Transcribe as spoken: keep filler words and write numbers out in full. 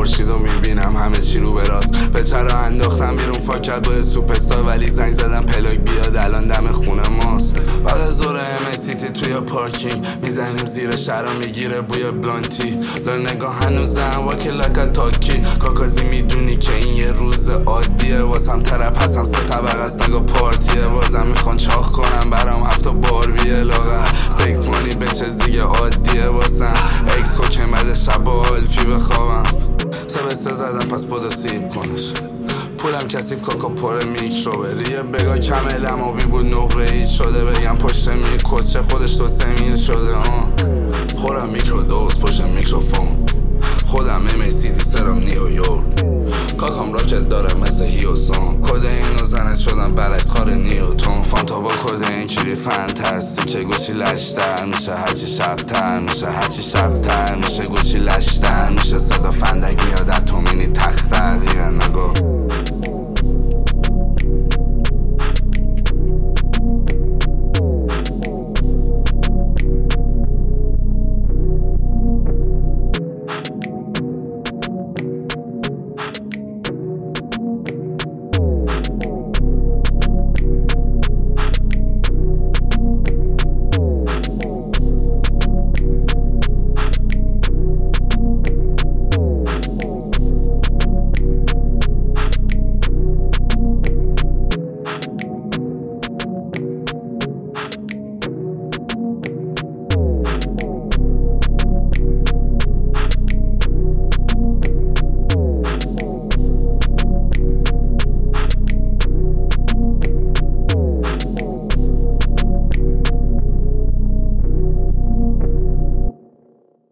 خورشید رو میبینم همه چی رو به راست. به چرا انداختم بیرون فاکت با سوپرستار، ولی زنگ زدم پلاک بیاد الان دم خونه ماست. بعد از ظهر ام سیتی توی پارکینگ میزنیم زیر شهر میگیره بوی بلانتی. لا نگاه هنوزم واکه لاکا تاکی کاکازی میدونی که این یه روز عادیه واسم. طرف هستم سه طبق است نگاه پارتیه، بازم میخوان چاخ کنم برام هفته باربیه لاغر. سکس مانی بچز دیگه عادیه واسم. اکس کوچه مده شب آلفی بخوابم. سه به سه زدم پس بودا سیب کنش. پولم کسیف کاکا پر میکروبریه بگاه کملم آبی بود نه رئیس شده. بگم پشت میل کسچه خودش دو سه میل شده. آه خورم میکرو دوست پشت میکروفون. خودم امی سیتی سرم نیویورک. کاکام راکت داره مثل هیوسون. کده اینو زنت شدم برعکس خار نیوتون. فانتا با کده این کیری فانتاستی که گوچی لشتر میشه هرچی شبتر میشه. هرچی شبتر میشه گوچی لشتر میشه. صدا فندک میاد اتومینی